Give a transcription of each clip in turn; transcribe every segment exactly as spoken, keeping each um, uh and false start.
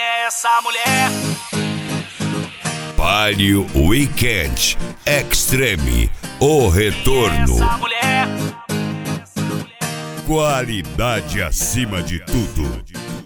é essa mulher? Palio Weekend Extreme, o retorno. Quem é essa mulher? Qualidade acima de tudo.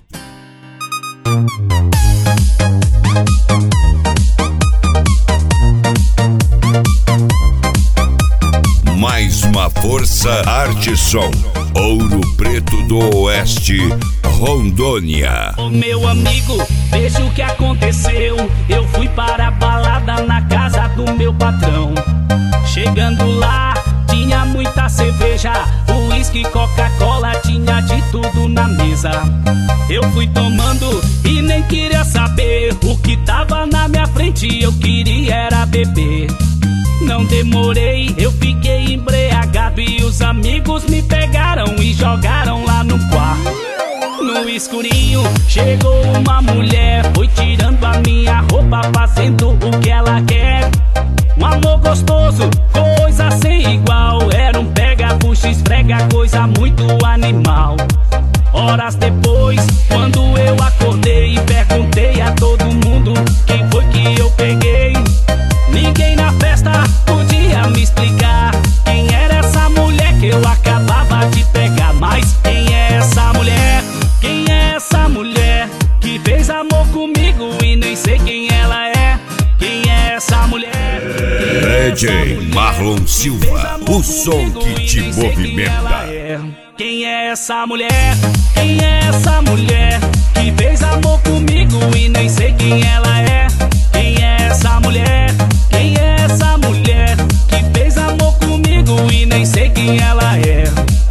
Mais uma força Arte Som, Ouro Preto do Oeste, Rondônia. Ô meu amigo, veja o que aconteceu. Eu fui para a balada na casa do meu patrão. Chegando lá, tinha muita cerveja, uísque, Coca-Cola, tinha de tudo na mesa. Eu fui tomando e nem queria saber o que tava na minha frente, eu queria era beber. Não demorei, eu fiquei embriagado e os amigos me pegaram e jogaram lá no quarto. No escurinho chegou uma mulher, foi tirando a minha roupa, fazendo o que ela quer. Um amor gostoso, coisa sem igual. Era um pega, puxa, esfrega, coisa muito animal. Horas depois, quando eu acordei, perguntei a todo mundo quem foi que eu peguei. Ninguém na festa podia me explicar quem era essa mulher que eu acabava de pegar. Mas quem é essa mulher? Quem é essa mulher que fez amor comigo e nem sei quem ela é? Quem é essa mulher? D J Marlon Silva, o som que te movimenta. Quem é essa mulher? Quem é essa mulher que fez amor comigo e nem sei quem ela é? Quem é essa mulher? Quem é essa mulher que fez amor comigo e nem sei quem ela é?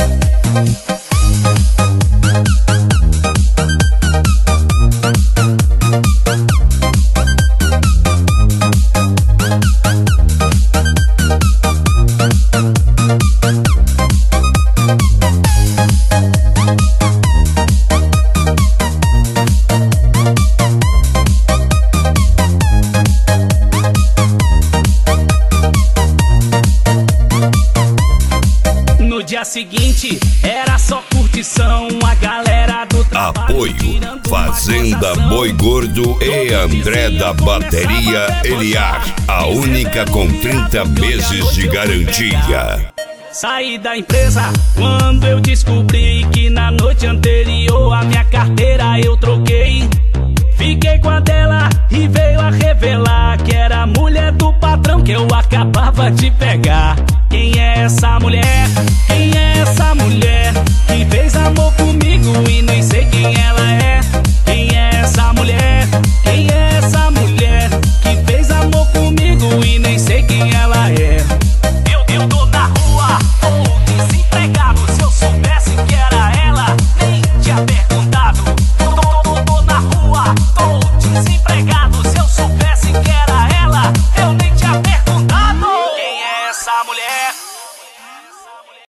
No dia seguinte era só curtição, a galera do trabalho. Apoio Fazenda Boi Gordo e André da Bateria Eliar, a única com trinta meses de garantia. Saí da empresa quando eu descobri que na noite anterior a minha carteira eu troquei. Fiquei com a dela e veio a revelar que era a mulher do patrão que eu acabava de pegar. Quem é essa mulher? Quem é essa mulher que fez amor comigo e nem sei quem ela é? Quem é essa mulher? Quem é essa mulher que fez amor comigo e nem sei quem ela é?